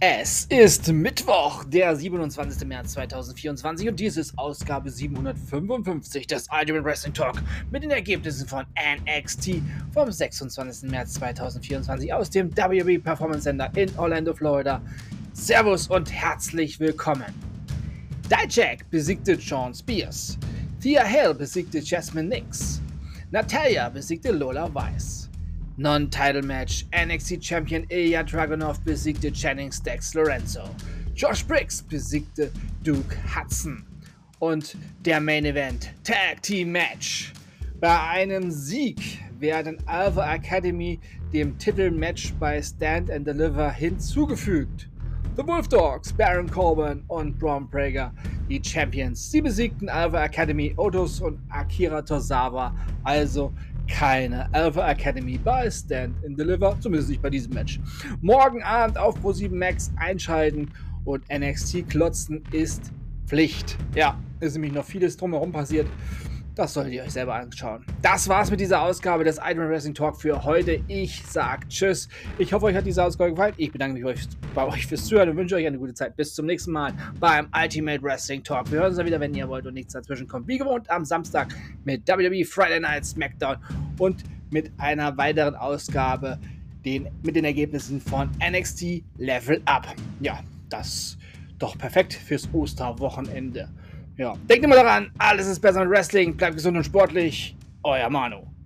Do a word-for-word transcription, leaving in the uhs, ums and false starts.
Es ist Mittwoch, der siebenundzwanzigste März zweitausendvierundzwanzig und dies ist Ausgabe siebenhundertfünfundfünfzig des Ultimate Wrestling Talk mit den Ergebnissen von N X T vom sechsundzwanzigsten März zweitausendvierundzwanzig aus dem W W E Performance Center in Orlando, Florida. Servus und herzlich willkommen. Dijak besiegte Shawn Spears, Thea Hale besiegte Jasmine Nix, Natalya besiegte Lola Weiss. Non-Title-Match: N X T Champion Ilya Dragunov besiegte Jennings Dex Lorenzo. Josh Briggs besiegte Duke Hudson. Und der Main Event: Tag Team Match. Bei einem Sieg werden Alpha Academy dem Titelmatch bei Stand and Deliver hinzugefügt. The Wolf Dogs, Baron Corbin und Braun Breaker, die Champions. Sie besiegten Alpha Academy, Otis und Akira Tozawa, also keine Alpha Academy bei Stand and Deliver, zumindest nicht bei diesem Match. Morgen Abend auf Pro sieben Max einschalten und N X T klotzen ist Pflicht. Ja, ist nämlich noch vieles drumherum passiert. Das solltet ihr euch selber anschauen. Das war's mit dieser Ausgabe des Ultimate Wrestling Talk für heute. Ich sag Tschüss. Ich hoffe, euch hat diese Ausgabe gefallen. Ich bedanke mich bei euch fürs Zuhören und wünsche euch eine gute Zeit. Bis zum nächsten Mal beim Ultimate Wrestling Talk. Wir hören uns dann wieder, wenn ihr wollt und nichts dazwischen kommt. Wie gewohnt am Samstag mit W W E Friday Night Smackdown und mit einer weiteren Ausgabe den, mit den Ergebnissen von N X T Level Up. Ja, das doch perfekt fürs Osterwochenende. Ja, denkt immer daran, alles ist besser mit Wrestling, bleibt gesund und sportlich. Euer Manu.